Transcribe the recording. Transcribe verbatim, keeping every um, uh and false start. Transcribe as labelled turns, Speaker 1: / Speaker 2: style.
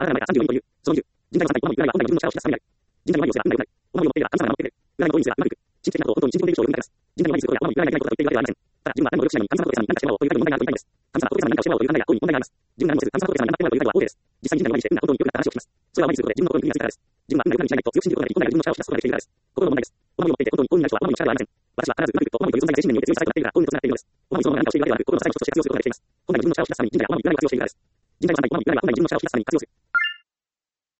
Speaker 1: あららまかさんじゅうよにという、そのにじゅう、人材の参加は、本来は本来の自分の力を示すために、人材の前に寄せば、案外をお前を持っているが、神様が持っている。裏の通りにすればうまくいく。神秘的なことを本当に信じている人を呼びます。人材の前にすることや、お前を言わないことが言っているわけではありません。ただ、自分は何も努力しないのに、神様と神様に何かしてもらおうというだけの問題があると言いたいのです。神様と神様に何かをしてもらおうという考えや行為に問題があります。自分が何もせず、神様と神様に何かしてもらおうというだけは OK です。実際に人材の前にして、運が本当に良くなった話を聞きます。それはお前にすることで自分の心に気がついたからです。自分は運が良くなるにしないと強く信じることができ、本来は自分の力を示すことができているからです。心の問題です。お前を持っていて本当に本になる人はお前に力がありません。私は必ずうまくいくと、お前という存在が精神面において強い支えとなっているが、本にとなっているのです。お前にそのまま何かをしているわけではなく、心の支えの一つとして活用することができています。本来は自分の力を示すために人材がお前に言わないことを強いしているからです。人材の参加はお前に言わないが本来自分の力を示すために活用する。